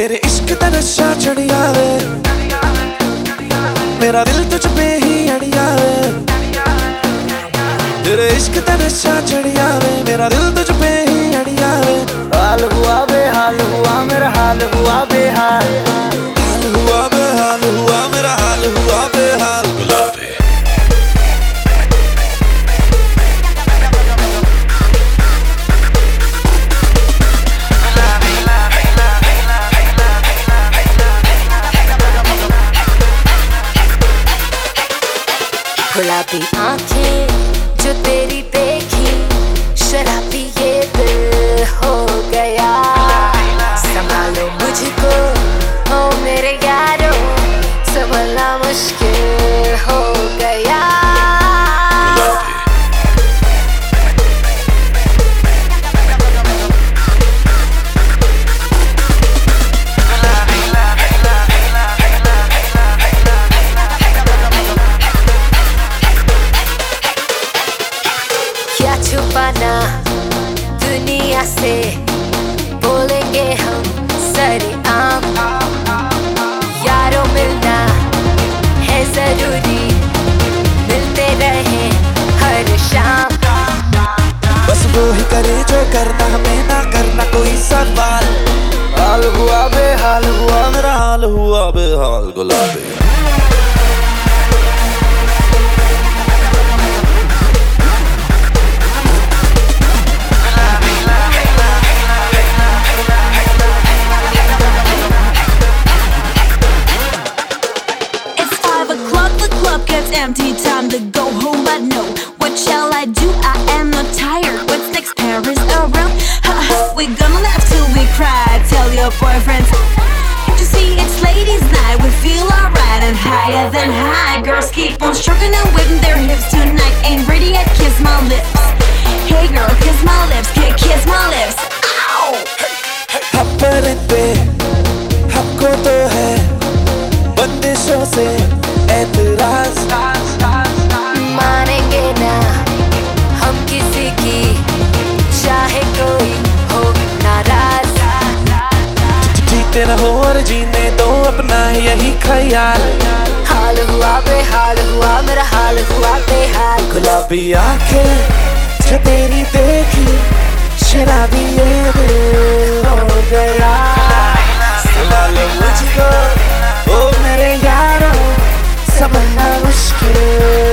तेरे इश्क दा नशा चढ़िया वे, मेरा दिल तुझ पे ही अड़िया वे। तेरे इश्क दा नशा चढ़िया वे, मेरा दिल तुझ पे ही अड़िया वे। हाल हुआ बेहाल हुआ मेरा हाल हुआ बेहाल, हाल हुआ बेहाल हुआ मेरा हाल हुआ बेहाल। गुलाबी गुलाबी आंखें जो तेरी देखी, शराबी ये दिल हो गया। संभालो मुझको ओ मेरे यारो, संभलना मुश्किल हो गया। क्या छुपाना दुनिया से, बोलेंगे हम सरेआम। यारों मिलना है जरूरी, मिलते रहे हर शाम। बस वो ही करे जो करना, हमें ना करना कोई सवाल। हाल हुआ बेहाल हुआ मेरा हाल हुआ बेहाल। गुलाबी gets empty, time to go home, but no, what shall I do? I am not tired. What's next? Paris around? We're gonna laugh till we cry. Tell your boyfriends, can't you see it's ladies' night? We feel alright and higher than high. Girls keep on stroking and waving their hips tonight. Ain't ready yet? Kiss my lips. Hey girl, kiss my lips. Kiss my lips. Ow! अपने पे हमको तो है बंदिशों से एतराज। मानेंगे ना हम किसी की, चाहे कोई हो नाराज। जीते रहो और जीने दो अपना यही ख्याल। हाल हुआ बेहाल हुआ मेरा हाल हुआ बेहाल। गुलाबी आंखें जो तेरी देखी, शराबी ये दिल हो गया। संभालो मुझको ओ मेरे यारो, संभलना मुश्किल